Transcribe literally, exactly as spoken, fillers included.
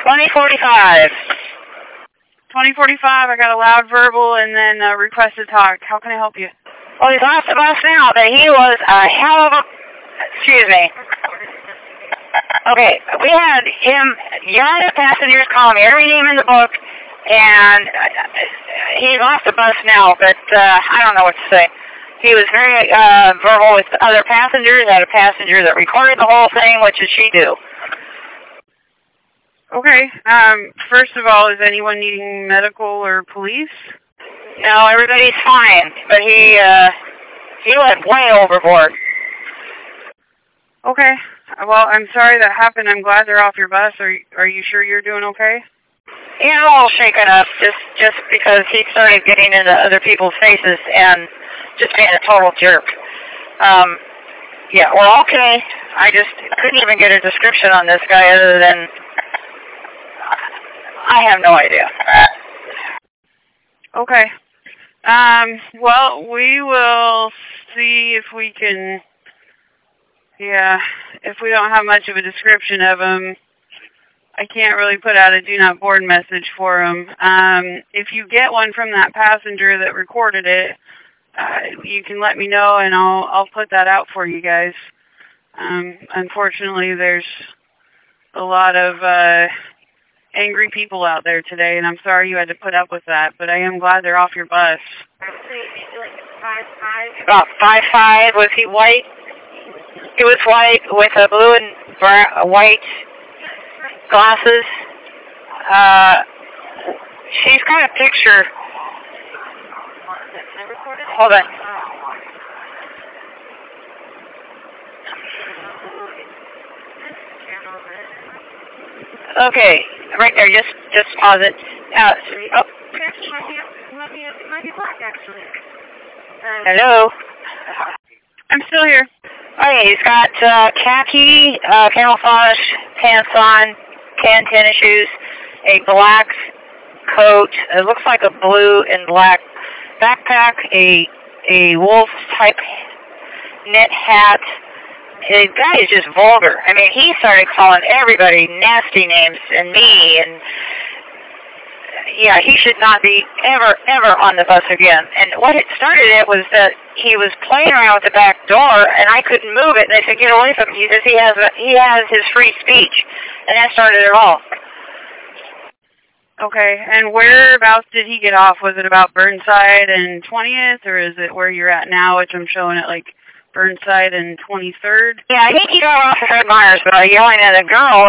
twenty forty-five. twenty forty-five, I got a loud verbal and then a request to talk. How can I help you? Well, he's off the bus now, but he was a hell of a... Excuse me. Okay, we had him yelling at passengers, calling me every name in the book, and he's off the bus now, but uh, I don't know what to say. He was very uh, verbal with other passengers. I had a passenger that recorded the whole thing. What should she do? Okay. Um, first of all, is anyone needing medical or police? No, everybody's fine, but he uh, he went way overboard. Okay. Well, I'm sorry that happened. I'm glad they're off your bus. Are you, are you sure you're doing okay? Yeah, I'm all shaken up just just because he started getting into other people's faces and just being a total jerk. Um, yeah, we're okay. I just couldn't even get a description on this guy other than I have no idea. Okay. Um, well, we will see if we can, yeah, if we don't have much of a description of him, I can't really put out a do not board message for him. Um, if you get one from that passenger that recorded it, uh, you can let me know and I'll, I'll put that out for you guys. Um, unfortunately, there's a lot of, uh, angry people out there today, and I'm sorry you had to put up with that, but I am glad they're off your bus. About five five. Was he white? He was white with a blue and brown, white glasses. Uh, she's got a picture. Hold on. Okay, right there. Just, just pause it. Uh, oh. Hello. I'm still here. Okay, he's got uh, khaki, uh, camouflage pants on, tan tennis shoes, a black coat. It looks like a blue and black backpack, a a wolf type knit hat. The guy is just vulgar. I mean, he started calling everybody nasty names and me, and yeah, he should not be ever, ever on the bus again. And what it started it was that he was playing around with the back door, and I couldn't move it. And they said, "Get away from him." He says he has a, he has his free speech, and that started it all. Okay, and whereabouts did he get off? Was it about Burnside and twentieth, or is it where you're at now, which I'm showing at like Burnside and twenty-third? Yeah, I think he got off at Fred Myers, but yelling at a girl